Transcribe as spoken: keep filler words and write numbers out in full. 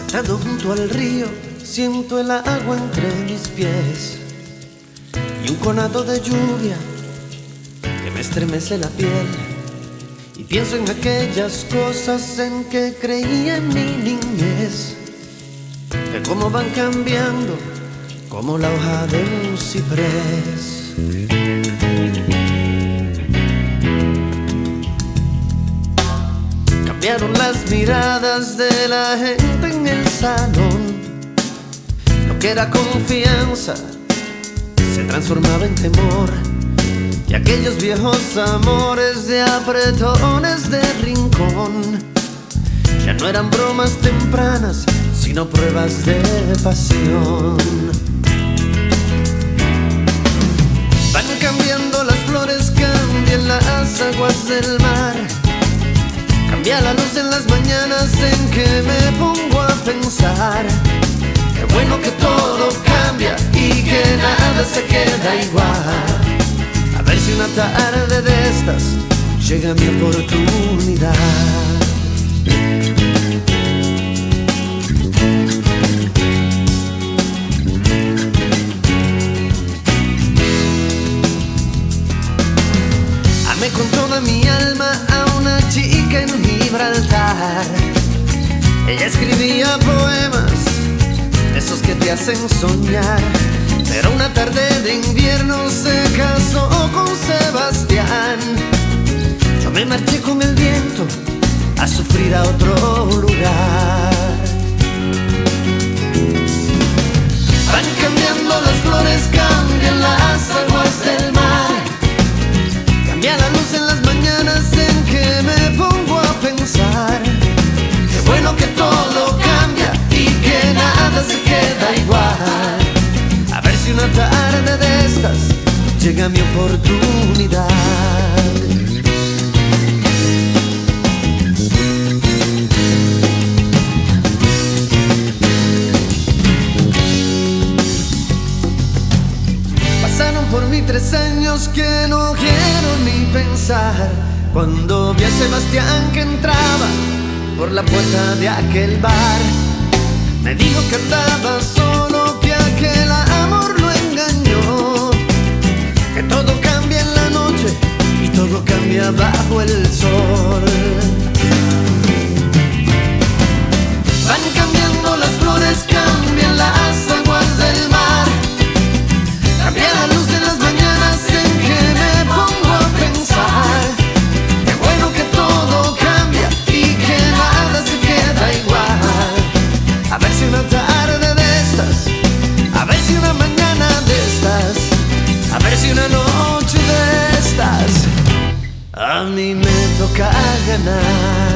Sentado junto al río, siento el agua entre mis pies y un conato de lluvia que me estremece la piel. Y pienso en aquellas cosas en que creía en mi niñez, que cómo van cambiando como la hoja de un ciprés. Cambiaron las miradas de la gente en el salón. Lo que era confianza se transformaba en temor, y aquellos viejos amores de apretones de rincón ya no eran bromas tempranas, sino pruebas de pasión. Van cambiando las flores, cambian las aguas del mar, cambia la luz en las mañanas en que me pongo a pensar. Qué bueno que todo cambia y que nada se queda igual. A ver si una tarde de estas llega mi oportunidad. Amé con toda mi alma a una chica en Gibraltar. Ella escribía poemas, esos que te hacen soñar. Pero una tarde de invierno se casó con Sebastián. Yo me marché con el viento a sufrir a otro lugar. Van cambiando las flores, cambian las aguas del mar, cambia la luz en las mañanas en que me pongo a pensar. Qué bueno que todo cambia y que nada se queda igual. A ver si una tarde de estas llega mi oportunidad. Pasaron por mí tres años que no quiero ni pensar. Cuando vi a Sebastián que entraba por la puerta de aquel bar, me dijo que andaba solo, que aquel amor lo engañó, que todo cambia en la noche y todo cambia bajo el sol. Van cambiando las flores, cambian las aguas del mar, cambia la luz en las mañanas en que me pongo a pensar. Qué bueno que todo cambia y que nada se queda igual. A ver si una tarde de estas, a ver si una mañana de estas, a ver si una noche de estas, a mí me toca ganar.